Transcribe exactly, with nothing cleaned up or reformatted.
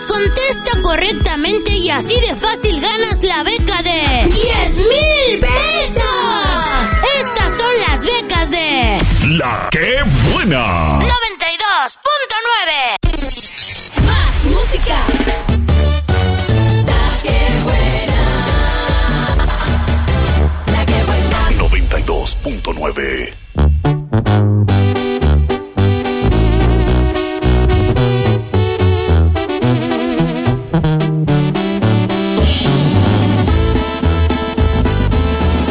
Contesta correctamente y así de fácil ganas la beca de diez mil pesos. Estas son las becas de La ¡Qué Buena! noventa y dos punto nueve. Más música.